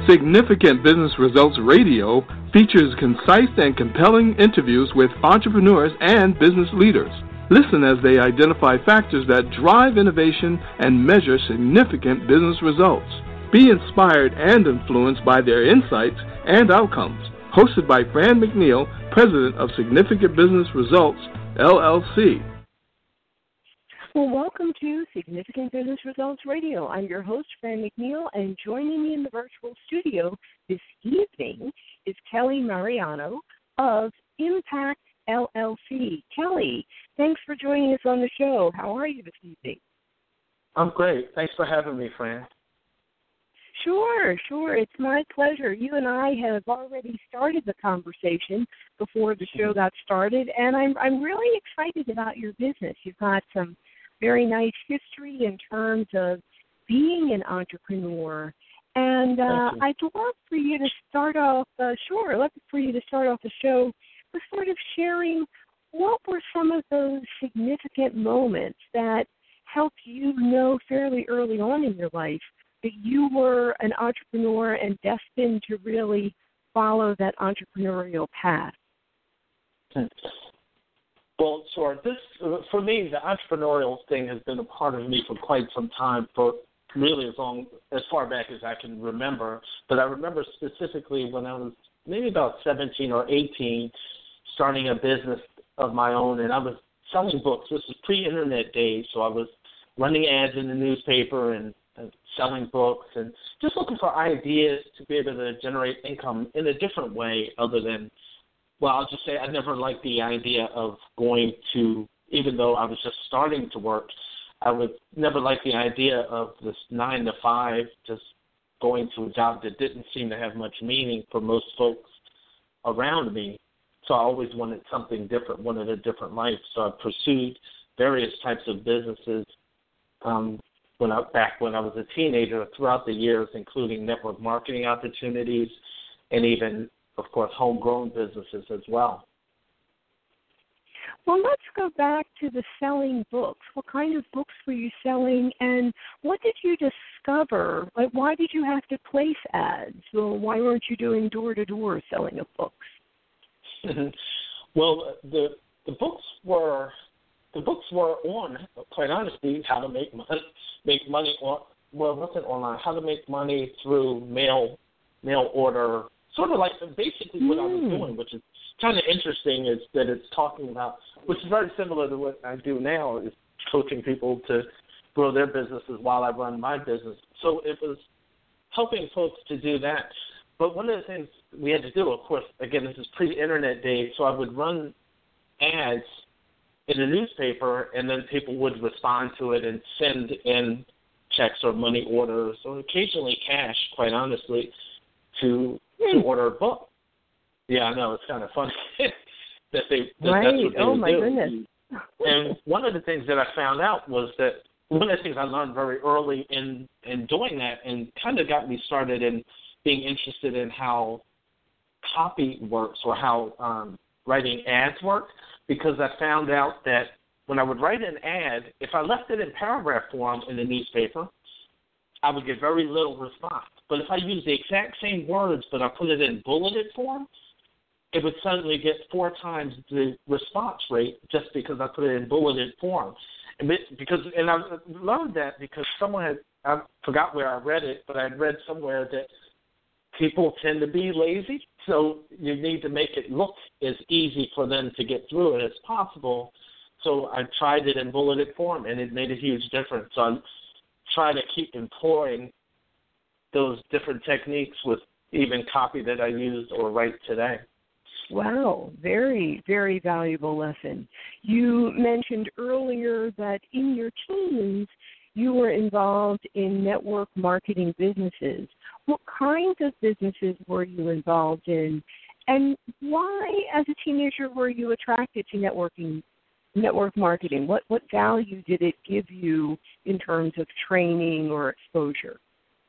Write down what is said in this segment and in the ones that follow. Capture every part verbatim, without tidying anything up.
Significant Business Results Radio features concise and compelling interviews with entrepreneurs and business leaders. Listen as they identify factors that drive innovation and measure significant business results. Be inspired and influenced by their insights and outcomes. Hosted by Fran McNeil, President of Significant Business Results, L L C. Well, welcome to Significant Business Results Radio. I'm your host, Fran McNeil, and joining me in the virtual studio this evening is Kelly Mariano of Impact L L C. Kelly, thanks for joining us on the show. How are you this evening? I'm great. Thanks for having me, Fran. Sure, sure. It's my pleasure. You and I have already started the conversation before the show got started, and I'm I'm really excited about your business. You've got some very nice history in terms of being an entrepreneur. And uh, I'd love for you to start off, uh, sure, I'd love for you to start off the show with sort of sharing what were some of those significant moments that helped you know fairly early on in your life that you were an entrepreneur and destined to really follow that entrepreneurial path. Well, sure. This, for me, the entrepreneurial thing has been a part of me for quite some time, for really as long, as far back as I can remember. But I remember specifically when I was maybe about seventeen or eighteen, starting a business of my own, and I was selling books. This was pre-internet days, so I was running ads in the newspaper and, and selling books and just looking for ideas to be able to generate income in a different way other than, well, I'll just say I never liked the idea of going to, even though I was just starting to work, I would never like the idea of this nine to five, just going to a job that didn't seem to have much meaning for most folks around me. So I always wanted something different, wanted a different life. So I pursued various types of businesses um, when I, back when I was a teenager throughout the years, including network marketing opportunities and even, of course, homegrown businesses as well. Well, let's go back to the selling books. What kind of books were you selling, and what did you discover? Like, why did you have to place ads? Well, why weren't you doing door-to-door selling of books? Well, the the books were the books were on, quite honestly, how to make money, make money on. Well, it wasn't online. How to make money through mail mail order. Sort of like basically what mm. I was doing, which is kind of interesting, is that it's talking about, which is very similar to what I do now, is coaching people to grow their businesses while I run my business. So it was helping folks to do that. But one of the things we had to do, of course, again, this is pre-internet days, so I would run ads in the newspaper, and then people would respond to it and send in checks or money orders or occasionally cash, quite honestly, to to order a book. Yeah, I know, it's kind of funny that they that right. that's what they oh would my do. goodness. And one of the things that I found out was that one of the things I learned very early in, in doing that, and kind of got me started in being interested in how copy works or how um, writing ads work, because I found out that when I would write an ad, if I left it in paragraph form in the newspaper, I would get very little response. But if I use the exact same words, but I put it in bulleted form, it would suddenly get four times the response rate just because I put it in bulleted form. And because and I learned that because someone had, I forgot where I read it, but I had read somewhere that people tend to be lazy, so you need to make it look as easy for them to get through it as possible. So I tried it in bulleted form, and it made a huge difference. So I try to keep employing those different techniques with even copy that I used or write today. Wow, very, very valuable lesson. You mentioned earlier that in your teens you were involved in network marketing businesses. What kinds of businesses were you involved in, and why, as a teenager, were you attracted to networking, network marketing? What what value did it give you in terms of training or exposure?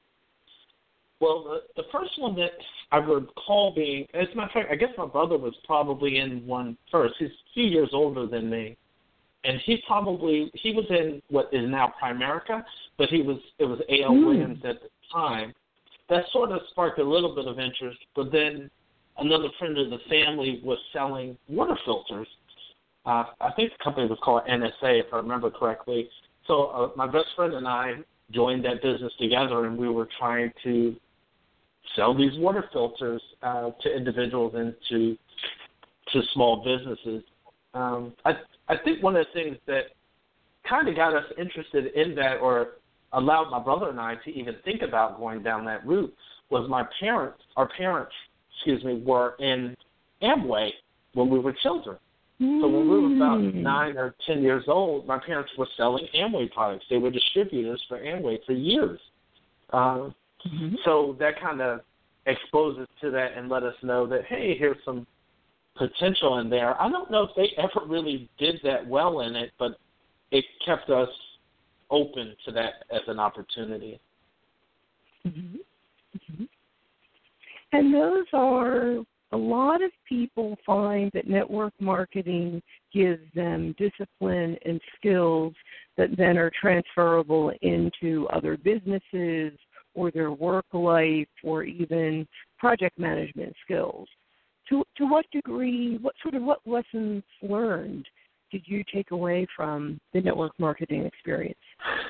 Well, the, the first one that I recall being, as a matter of fact, I guess my brother was probably in one first. He's a few years older than me. And he probably, he was in what is now Primerica, but he was, it was A L. Mm. Williams at the time. that sort of sparked a little bit of interest, but then another friend of the family was selling water filters. Uh, I think the company was called N S A, if I remember correctly. So uh, my best friend and I joined that business together, and we were trying to sell these water filters uh, to individuals and to to small businesses. Um, I I think one of the things that kind of got us interested in that, or allowed my brother and I to even think about going down that route, was my parents. Our parents, excuse me, were in Amway when we were children. Mm. So when we were about nine or ten years old, my parents were selling Amway products. They were distributors for Amway for years. Uh, mm-hmm. So that kind of exposed us to that and let us know that, hey, here's some potential in there. I don't know if they ever really did that well in it, but it kept us open to that as an opportunity. Mm-hmm. Mm-hmm. And those are, a lot of people find that network marketing gives them discipline and skills that then are transferable into other businesses or their work life or even project management skills. To to what degree, what sort of what lessons learned did you take away from the network marketing experience?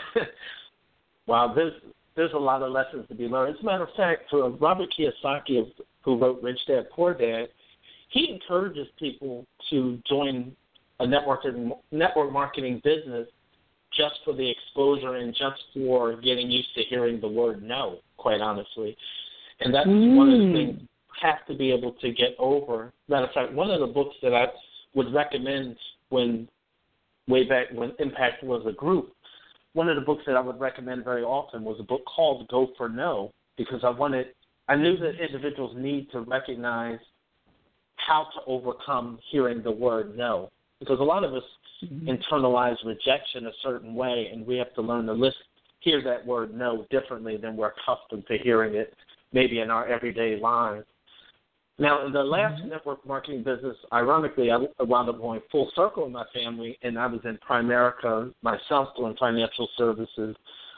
Wow, there's there's a lot of lessons to be learned. As a matter of fact, for Robert Kiyosaki, who wrote Rich Dad Poor Dad, he encourages people to join a network network marketing business just for the exposure and just for getting used to hearing the word no, quite honestly. And that's mm. one of the things you have to be able to get over. Matter of fact, one of the books that I would recommend when way back when Impact was a group, one of the books that I would recommend very often was a book called Go for No, because I wanted, I knew that individuals need to recognize how to overcome hearing the word no, because a lot of us mm-hmm. internalize rejection a certain way, and we have to learn to listen, hear that word no differently than we're accustomed to hearing it maybe in our everyday lives. Now, in the last mm-hmm. network marketing business, ironically, I wound up going full circle in my family, and I was in Primerica myself doing financial services.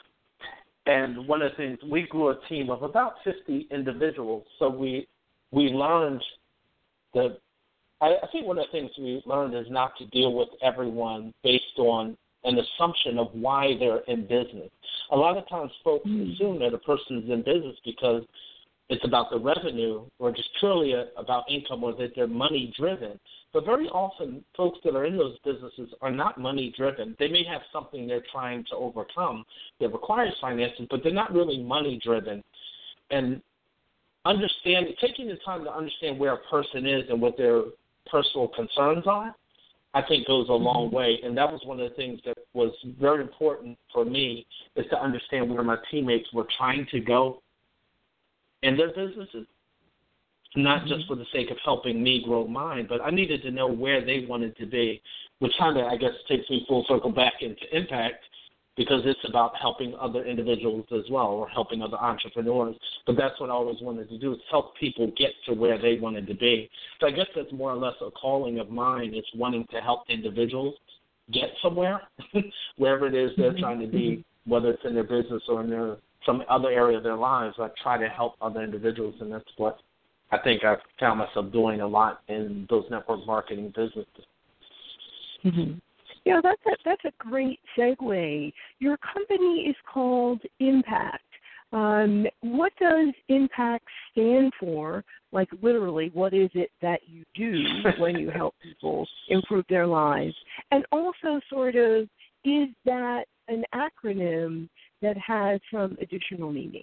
And one of the things, we grew a team of about fifty individuals, so we we learned that, I, I think one of the things we learned is not to deal with everyone based on an assumption of why they're in business. A lot of times folks mm-hmm. assume that a person is in business because it's about the revenue or just purely a, about income, or that they're money-driven. But very often, folks that are in those businesses are not money-driven. They may have something they're trying to overcome that requires financing, but they're not really money-driven. And understand, taking the time to understand where a person is and what their personal concerns are, I think goes a long mm-hmm. way. And that was one of the things that was very important for me, is to understand where my teammates were trying to go in their businesses, not mm-hmm. just for the sake of helping me grow mine, but I needed to know where they wanted to be, which kind of, I guess, takes me full circle back into Impact, because it's about helping other individuals as well, or helping other entrepreneurs. But that's what I always wanted to do, is help people get to where they wanted to be. So I guess that's more or less a calling of mine, is wanting to help individuals get somewhere, wherever it is they're mm-hmm. trying to be, whether it's in their business or in their some other area of their lives. I try to help other individuals, and that's what I think I've found myself doing a lot in those network marketing businesses. Mm-hmm. Yeah, that's a, that's a great segue. Your company is called Impact. Um, what does Impact stand for? Like, literally, what is it that you do when you help people improve their lives? And also, sort of, is that an acronym that has some additional meaning?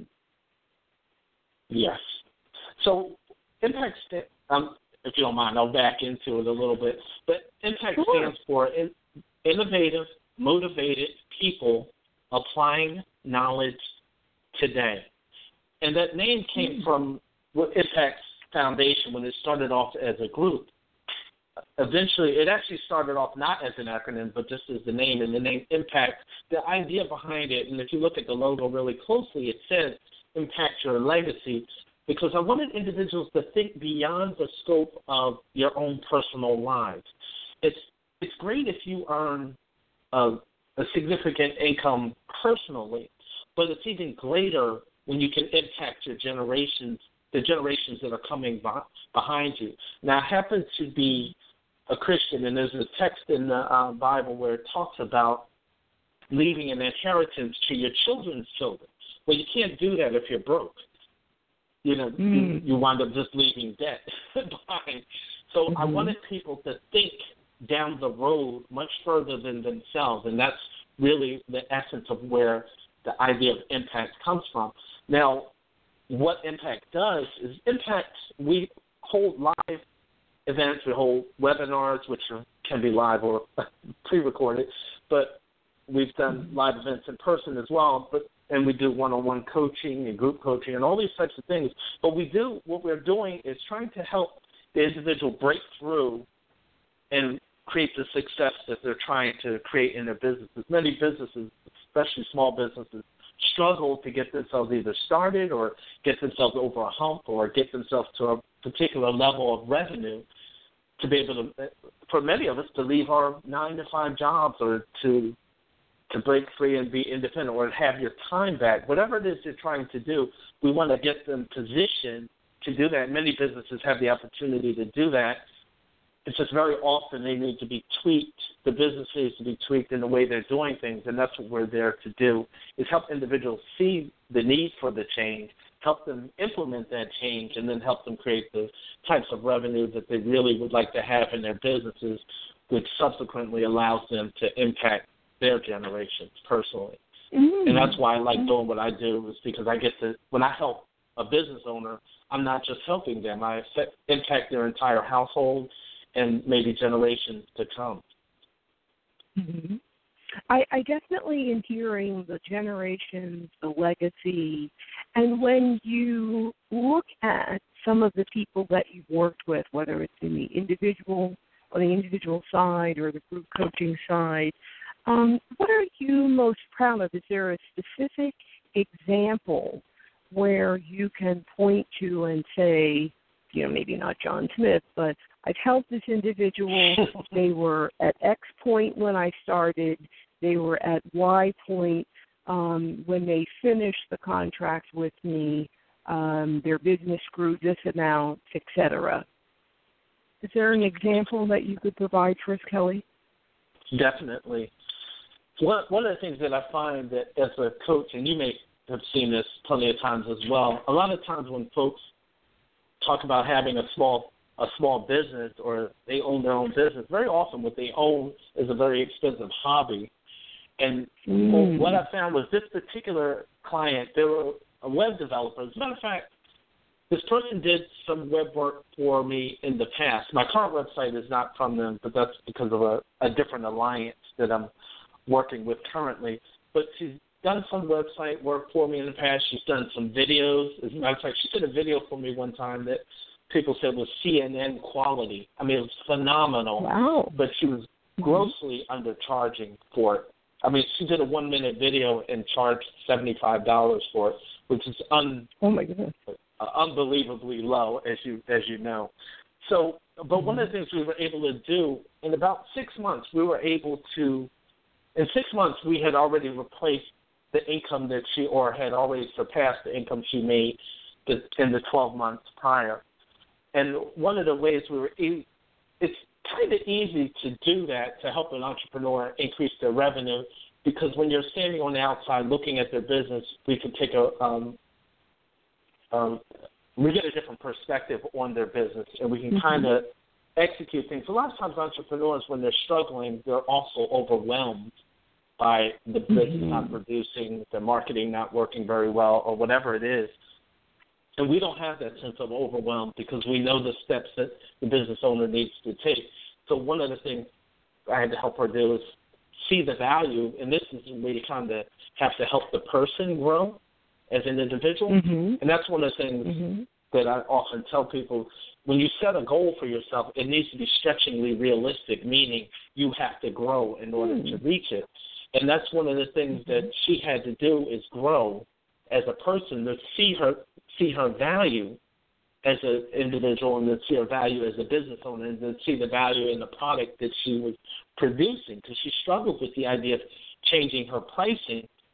Yes. So Impact, um, if you don't mind, I'll back into it a little bit. But Impact sure. stands for in, innovative, motivated people applying knowledge today. And that name came mm-hmm. from Impact's foundation when it started off as a group. Eventually, it actually started off not as an acronym, but just as the name, and the name Impact, the idea behind it, and if you look at the logo really closely, it says impact your legacy, because I wanted individuals to think beyond the scope of your own personal lives. It's it's great if you earn a, a significant income personally, but it's even greater when you can impact your generations, the generations that are coming behind you. Now, I happen to be a Christian, and there's a text in the uh, Bible where it talks about leaving an inheritance to your children's children. Well, you can't do that if you're broke. You know, mm. you, you wind up just leaving debt behind. So mm-hmm. I wanted people to think down the road much further than themselves, and that's really the essence of where the idea of impact comes from. Now, what impact does is impact, we hold live events, we hold webinars, which are, can be live or pre-recorded, but we've done live events in person as well, but and we do one-on-one coaching and group coaching and all these types of things. But we do, what we're doing is trying to help the individual break through and create the success that they're trying to create in their businesses. Many businesses, especially small businesses, struggle to get themselves either started or get themselves over a hump or get themselves to a particular level of revenue to be able to, for many of us, to leave our nine to five jobs or to to break free and be independent or have your time back. Whatever it is you're trying to do, we want to get them positioned to do that. Many businesses have the opportunity to do that. It's just very often they need to be tweaked. The business needs to be tweaked in the way they're doing things, and that's what we're there to do, is help individuals see the need for the change, help them implement that change, and then help them create the types of revenue that they really would like to have in their businesses, which subsequently allows them to impact their generations personally. Mm-hmm. And that's why I like doing what I do, is because I get to, when I help a business owner, I'm not just helping them. I affect, impact their entire household and maybe generations to come. Mm-hmm. I, I definitely am hearing the generations, the legacy, and when you look at some of the people that you've worked with, whether it's in the individual on the individual side or the group coaching side, um, what are you most proud of? Is there a specific example where you can point to and say, you know, maybe not John Smith, but I've helped this individual. They were at X point when I started. They were at Y point um, when they finished the contract with me. Um, their business grew this amount, et cetera. Is there an example that you could provide for us, Kelly? Definitely. One, one of the things that I find that as a coach, and you may have seen this plenty of times as well, a lot of times when folks talk about having a small a small business or they own their own business, very often what they own is a very expensive hobby. And mm. what I found was this particular client, they were a web developer. As a matter of fact, this person did some web work for me in the past. My current website is not from them, but that's because of a, a different alliance that I'm working with currently. But she's done some website work for me in the past. She's done some videos. As a matter of fact, she did a video for me one time that people said was C N N quality. I mean, it was phenomenal. Wow. But she was grossly mm-hmm. undercharging for it. I mean, she did a one-minute video and charged seventy-five dollars for it, which is un- oh my goodness. Uh, unbelievably low, as you as you know. So, but one of the things we were able to do, in about six months, we were able to, in six months, we had already replaced the income that she, or had already surpassed the income she made in the twelve months prior. And one of the ways we were, it's kind of easy to do that, to help an entrepreneur increase their revenue, because when you're standing on the outside looking at their business, we can take a, um, um, we get a different perspective on their business, and we can mm-hmm. kind of execute things. A lot of times entrepreneurs, when they're struggling, they're also overwhelmed by the business mm-hmm. not producing, the marketing not working very well, or whatever it is. And we don't have that sense of overwhelm because we know the steps that the business owner needs to take. So one of the things I had to help her do is see the value, and this is where you kind of have to help the person grow as an individual. Mm-hmm. And that's one of the things mm-hmm. that I often tell people. When you set a goal for yourself, it needs to be stretchingly realistic, meaning you have to grow in order mm. to reach it. And that's one of the things that she had to do, is grow as a person, to see her see her value as an individual, and to see her value as a business owner, and to see the value in the product that she was producing, because she struggled with the idea of changing her pricing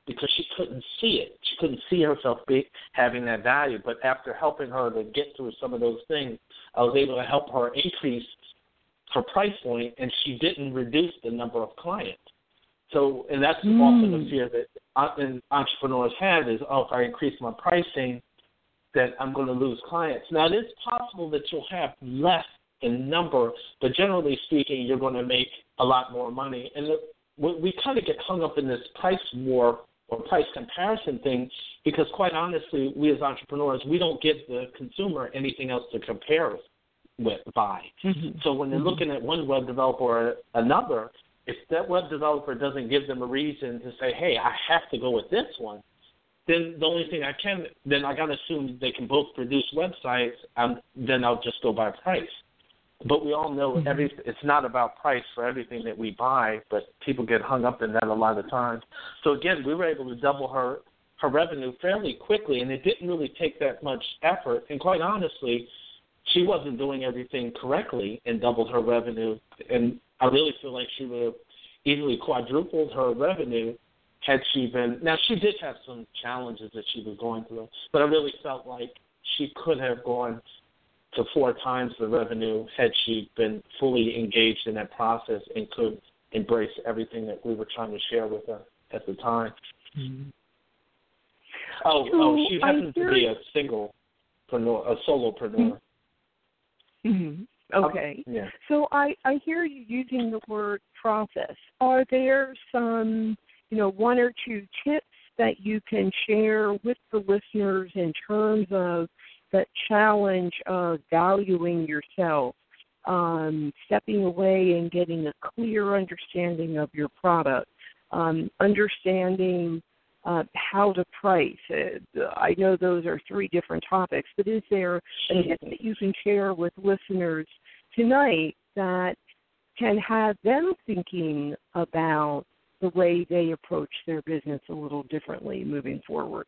because she couldn't see it. She couldn't see herself be, having that value. But after helping her to get through some of those things, I was able to help her increase her price point, and she didn't reduce the number of clients. So, and that's mm. often the fear that entrepreneurs have is, oh, if I increase my pricing, that I'm going to lose clients. Now, it is possible that you'll have less in number, but generally speaking, you're going to make a lot more money. And the, we, we kind of get hung up in this price war or price comparison thing because, quite honestly, we as entrepreneurs, we don't give the consumer anything else to compare with by. Mm-hmm. So when they're mm-hmm. looking at one web developer or another, if that web developer doesn't give them a reason to say, hey, I have to go with this one, then the only thing I can, then I got to assume they can both produce websites, and then I'll just go by price. But we all know mm-hmm. every it's not about price for everything that we buy, but people get hung up in that a lot of times. So, again, we were able to double her, her revenue fairly quickly, and it didn't really take that much effort. And quite honestly, she wasn't doing everything correctly and doubled her revenue. And I really feel like she would have easily quadrupled her revenue had she been – now, she did have some challenges that she was going through, but I really felt like she could have gone – to four times the revenue had she been fully engaged in that process and could embrace everything that we were trying to share with her at the time. Mm-hmm. Oh, so oh, she happened to be a singlepreneur, a solopreneur. Mm-hmm. Okay. Um, yeah. So I, I hear you using the word process. Are there some, you know, one or two tips that you can share with the listeners in terms of that challenge of valuing yourself, um, stepping away and getting a clear understanding of your product, um, understanding uh, how to price? Uh, I know those are three different topics, but is there a tip that you can share with listeners tonight that can have them thinking about the way they approach their business a little differently moving forward?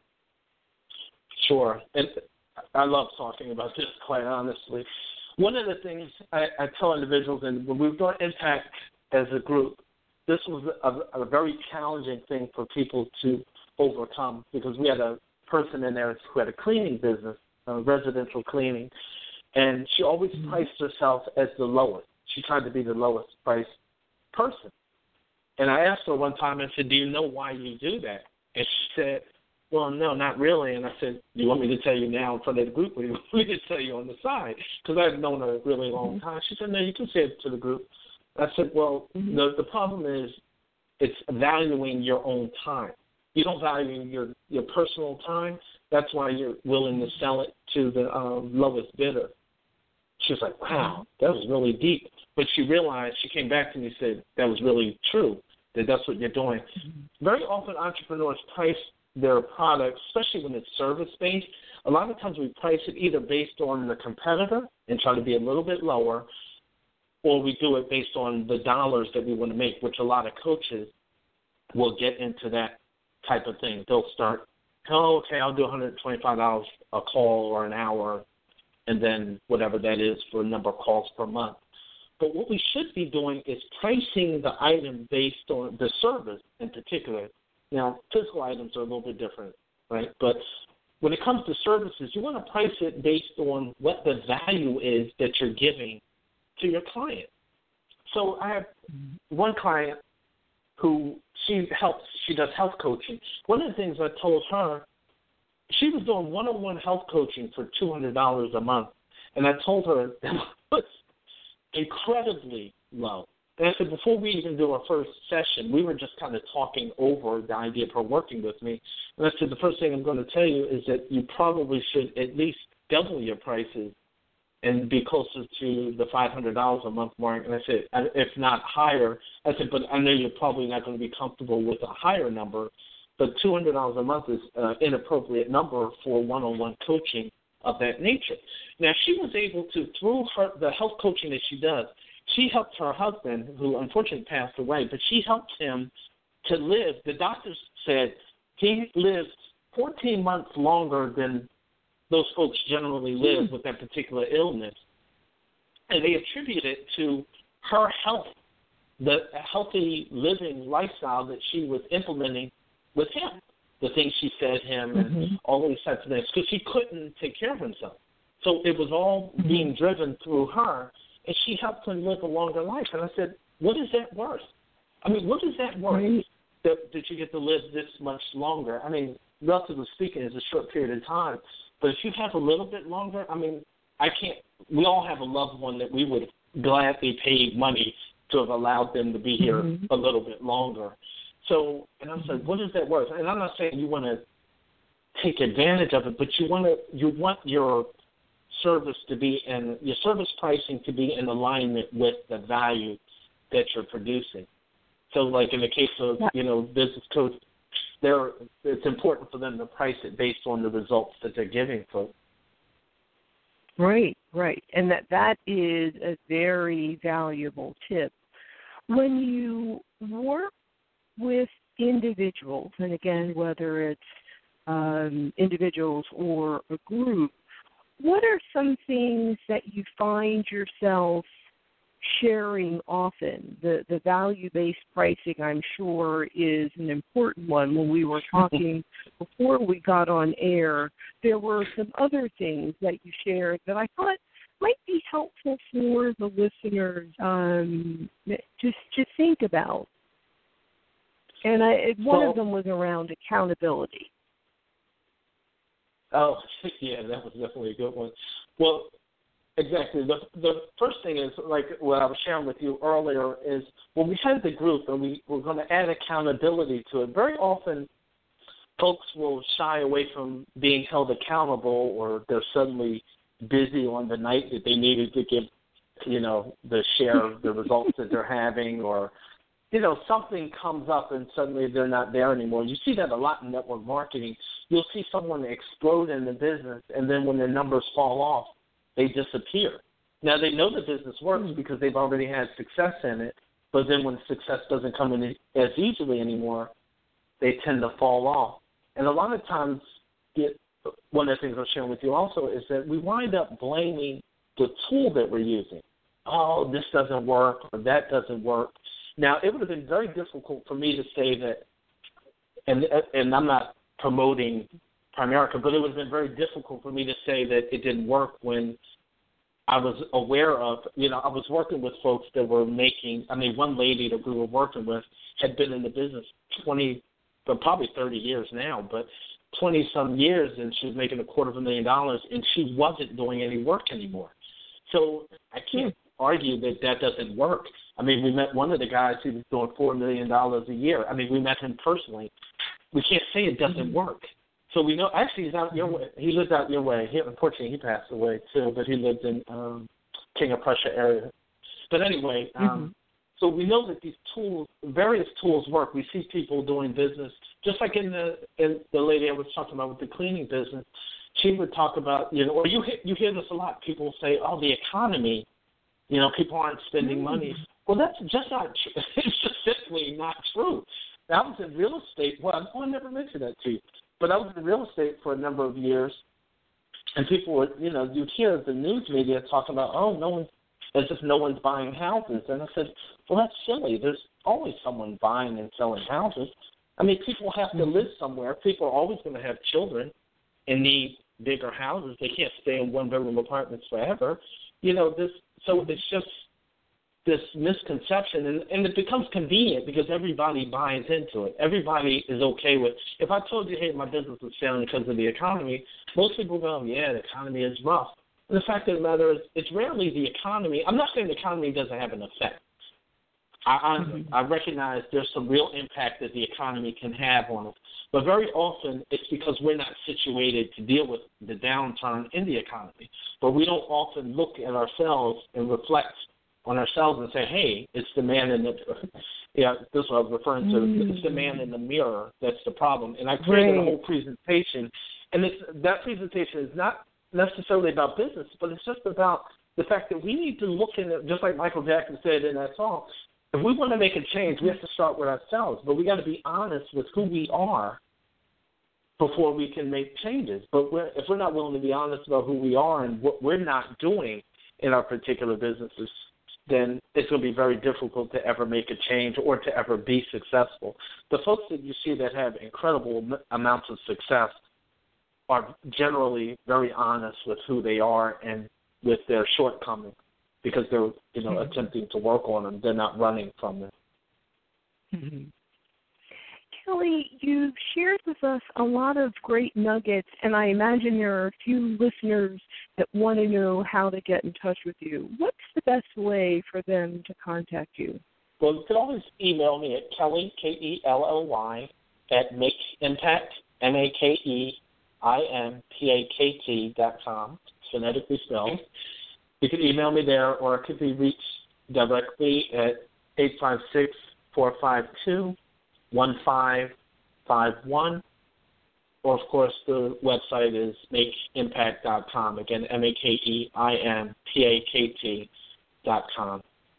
Sure. And I love talking about this, quite honestly. One of the things I, I tell individuals, and when we've done Impact as a group, this was a, a very challenging thing for people to overcome because we had a person in there who had a cleaning business, uh, residential cleaning, and she always mm-hmm. priced herself as the lowest. She tried to be the lowest priced person. And I asked her one time, I said, do you know why you do that? And she said, well, no, not really. And I said, do you want me to tell you now in front of the group, or do you want me to tell you on the side? Because I've known her a really long time. She said, no, you can say it to the group. I said, well, mm-hmm. the, the problem is it's valuing your own time. You don't value your, your personal time. That's why you're willing to sell it to the um, lowest bidder. She was like, wow, that was really deep. But she realized, she came back to me and said, that was really true, that that's what you're doing. Mm-hmm. Very often entrepreneurs price their products, especially when it's service-based, a lot of times we price it either based on the competitor and try to be a little bit lower, or we do it based on the dollars that we want to make, which a lot of coaches will get into that type of thing. They'll start, oh, okay, I'll do one hundred twenty-five dollars a call or an hour, and then whatever that is for a number of calls per month. But what we should be doing is pricing the item based on the service in particular. Now, physical items are a little bit different, right? But when it comes to services, you want to price it based on what the value is that you're giving to your client. So I have one client who she helps, she does health coaching. One of the things I told her, she was doing one-on-one health coaching for two hundred dollars a month. And I told her that was incredibly low. And I said, before we even do our first session, we were just kind of talking over the idea of her working with me. And I said, the first thing I'm going to tell you is that you probably should at least double your prices and be closer to the five hundred dollars a month mark. And I said, if not higher, I said, but I know you're probably not going to be comfortable with a higher number, but two hundred dollars a month is an inappropriate number for one-on-one coaching of that nature. Now, she was able to, through her, the health coaching that she does, she helped her husband, who unfortunately passed away, but she helped him to live. The doctors said he lived fourteen months longer than those folks generally live with that particular illness. And they attribute it to her health, the healthy living lifestyle that she was implementing with him. the things she fed him, mm-hmm. and all these types of things, because he couldn't take care of himself. So it was all mm-hmm. being driven through her, and she helped him live a longer life. And I said, what is that worth? I mean, what is that worth right. that, that you get to live this much longer? I mean, relatively speaking, it's a short period of time. But if you have a little bit longer, I mean, I can't – we all have a loved one that we would have gladly paid money to have allowed them to be here mm-hmm. a little bit longer. So, and I said, what is that worth? And I'm not saying you want to take advantage of it, but you want to you want your service to be in your service pricing to be in alignment with the value that you're producing. So, like in the case of you know business coach, they're it's important for them to price it based on the results that they're giving folks. Right, right, and that that is a very valuable tip. When you work with individuals, and again, whether it's um, individuals or a group, what are some things that you find yourself sharing often? The the value-based pricing, I'm sure, is an important one. When we were talking before we got on air, there were some other things that you shared that I thought might be helpful for the listeners um, just to think about. And I, one well, of them was around accountability. Oh, yeah, that was definitely a good one. Well, exactly. The the first thing is, like what I was sharing with you earlier, is when we had the group and we were going to add accountability to it, very often folks will shy away from being held accountable, or they're suddenly busy on the night that they needed to give, you know, the share of the results that they're having, or, you know, something comes up and suddenly they're not there anymore. You see that a lot in network marketing. You'll see someone explode in the business, and then when their numbers fall off, they disappear. Now, they know the business works because they've already had success in it, but then when success doesn't come in as easily anymore, they tend to fall off. And a lot of times, it, one of the things I'm sharing with you also is that we wind up blaming the tool that we're using. Oh, this doesn't work, or that doesn't work. Now, it would have been very difficult for me to say that, and and I'm not promoting Primerica, but it would have been very difficult for me to say that it didn't work when I was aware of, you know, I was working with folks that were making, I mean, one lady that we were working with had been in the business twenty, but probably thirty years now, but twenty-some years, and she was making a quarter of a million dollars, and she wasn't doing any work anymore. So I can't argue that that doesn't work. I mean, we met one of the guys who was doing four million dollars a year. I mean, we met him personally. We can't say it doesn't work. So we know, actually, he's out your way. He lives out your way. He, unfortunately, he passed away, too, but he lived in um, King of Prussia area. But anyway, um, mm-hmm. so we know that these tools, various tools work. We see people doing business, just like in the in the lady I was talking about with the cleaning business. She would talk about, you know, or you, you hear this a lot. People say, oh, the economy, you know, people aren't spending mm-hmm. money. Well, that's just not true. It's just simply not true. I was in real estate. Well, I never mentioned that to you. But I was in real estate for a number of years, and people would, you know, you'd hear the news media talking about, oh, no one, as if no one's buying houses. And I said, well, that's silly. There's always someone buying and selling houses. I mean, people have to live somewhere. People are always going to have children and need bigger houses. They can't stay in one-bedroom apartments forever. You know, this. So it's just this misconception, and, and it becomes convenient because everybody buys into it. Everybody is okay with, if I told you, hey, my business is failing because of the economy, most people go, yeah, the economy is rough. And the fact of the matter is, it's rarely the economy. I'm not saying the economy doesn't have an effect. I, I, mm-hmm. I recognize there's some real impact that the economy can have on us. But very often it's because we're not situated to deal with the downturn in the economy. But we don't often look at ourselves and reflect on ourselves and say, hey, it's the man in the, yeah, this is what I was referring to, mm. it's the man in the mirror that's the problem. And I created right. a whole presentation, and it's, that presentation is not necessarily about business, but it's just about the fact that we need to look in it, just like Michael Jackson said in that song, if we want to make a change, we have to start with ourselves, but we got to be honest with who we are before we can make changes. But we're, if we're not willing to be honest about who we are and what we're not doing in our particular businesses, then it's going to be very difficult to ever make a change or to ever be successful. The folks that you see that have incredible amounts of success are generally very honest with who they are and with their shortcomings because they're, you know, mm-hmm. attempting to work on them. They're not running from them. Mm-hmm. Kelly, you've shared with us a lot of great nuggets, and I imagine there are a few listeners that want to know how to get in touch with you. What's the best way for them to contact you? Well, you can always email me at Kelly, K E L L Y, at Make Impact, M A K E I M P A K T dot com, phonetically spelled. You can email me there, or it could be reached directly at eight five six, four five two, one five five one, or of course the website is make impact dot com. Again, M A K E I M P A K T dot com.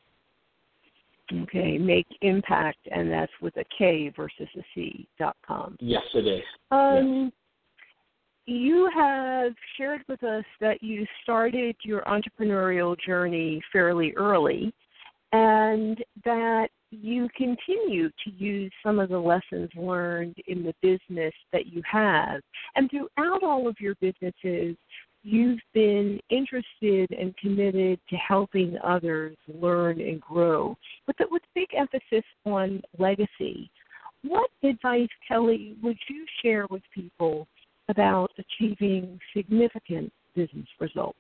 Okay, Make Impact, and that's with a K versus a C dot com. Yes, it is. Um, yes. You have shared with us that you started your entrepreneurial journey fairly early, and that you continue to use some of the lessons learned in the business that you have. And throughout all of your businesses, you've been interested and committed to helping others learn and grow, with a, with big emphasis on legacy. What advice, Kelly, would you share with people about achieving significant business results?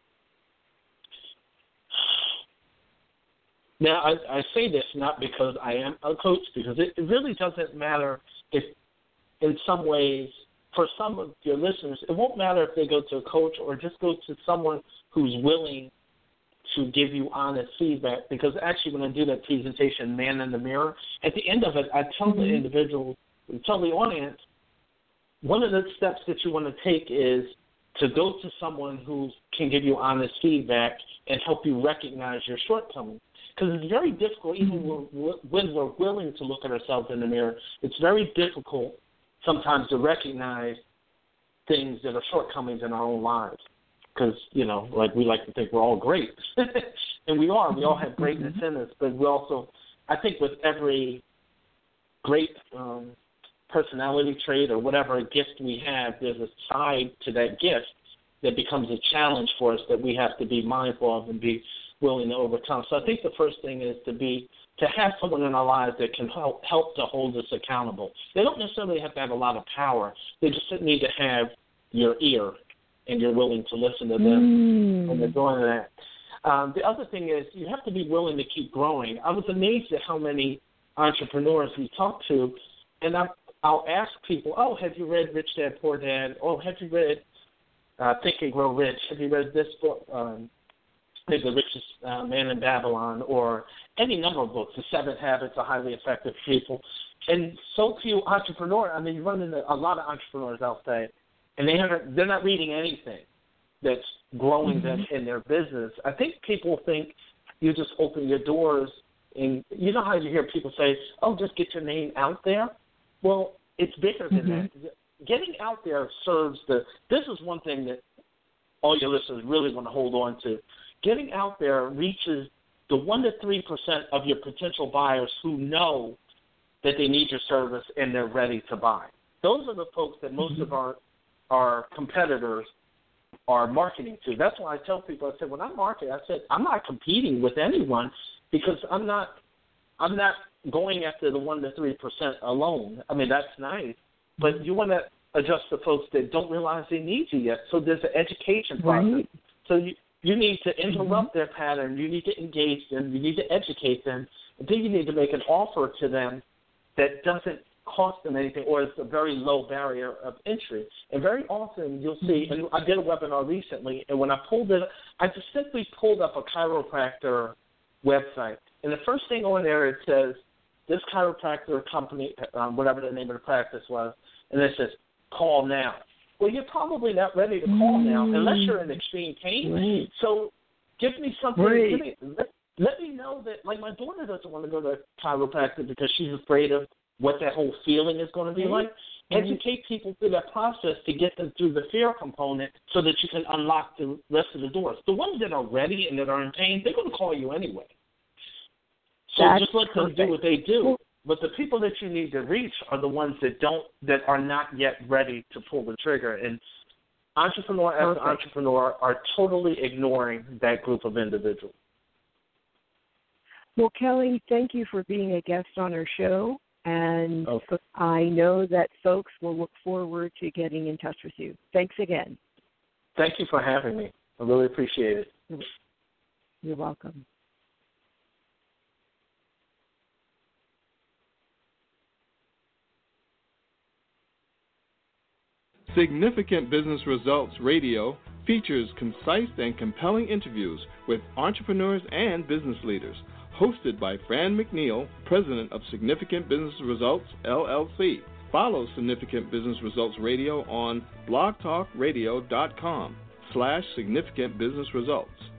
Now, I, I say this not because I am a coach, because it, it really doesn't matter if, in some ways, for some of your listeners, it won't matter if they go to a coach or just go to someone who's willing to give you honest feedback, because actually when I do that presentation, Man in the Mirror, at the end of it, I tell the individual, tell the audience, one of the steps that you want to take is to go to someone who can give you honest feedback and help you recognize your shortcomings. Because it's very difficult, even when we're willing to look at ourselves in the mirror, it's very difficult sometimes to recognize things that are shortcomings in our own lives. Because, you know, like we like to think we're all great. And we are. We all have greatness in us. But we also, I think with every great um, personality trait or whatever gift we have, there's a side to that gift that becomes a challenge for us that we have to be mindful of and be willing to overcome. So I think the first thing is to be to have someone in our lives that can help help to hold us accountable. They don't necessarily have to have a lot of power. They just need to have your ear, and you're willing to listen to them mm. when they're doing that. Um, the other thing is you have to be willing to keep growing. I was amazed at how many entrepreneurs we talk to, and I, I'll ask people, oh, have you read Rich Dad, Poor Dad? Oh, have you read uh, Think and Grow Rich? Have you read this book, um, The Richest uh, Man in Babylon, or any number of books, The Seven Habits of Highly Effective People? And so few entrepreneurs, I mean, you run into a lot of entrepreneurs, I'll say, and they haven't, they're not reading anything that's growing them in their business. I think people think you just open your doors, and you know how you hear people say, oh, just get your name out there? Well, it's bigger than mm-hmm. that. Getting out there serves the – this is one thing that all your listeners really want to hold on to. Getting out there reaches the one to three percent of your potential buyers who know that they need your service and they're ready to buy. Those are the folks that most mm-hmm. of our, our competitors are marketing to. That's why I tell people, I said, when I market, I said, I'm not competing with anyone because I'm not I'm not going after the one to three percent alone. I mean, that's nice, but you want to adjust the folks that don't realize they need you yet. So there's an education process. Right. So you You need to interrupt mm-hmm. their pattern. You need to engage them. You need to educate them. And then you need to make an offer to them that doesn't cost them anything or it's a very low barrier of entry. And very often you'll see, and I did a webinar recently, and when I pulled it, I just simply pulled up a chiropractor website. And the first thing on there, it says, this chiropractor company, um, whatever the name of the practice was, and it says, call now. Well, you're probably not ready to call now unless you're in extreme pain. Right. So give me something. Right. Give me, let, let me know that, like, my daughter doesn't want to go to chiropractor because she's afraid of what that whole feeling is going to be like. Educate people through that process to get them through the fear component so that you can unlock the rest of the doors. The ones that are ready and that are in pain, they're going to call you anyway. So That's just let perfect. them do what they do. Well, but the people that you need to reach are the ones that don't, that are not yet ready to pull the trigger. And entrepreneur after perfect. entrepreneur are totally ignoring that group of individuals. Well, Kelly, thank you for being a guest on our show. And Okay. I know that folks will look forward to getting in touch with you. Thanks again. Thank you for having me. I really appreciate it. You're welcome. Significant Business Results Radio features concise and compelling interviews with entrepreneurs and business leaders. Hosted by Fran McNeil, President of Significant Business Results, L L C. Follow Significant Business Results Radio on blogtalkradio.com slash significant business results.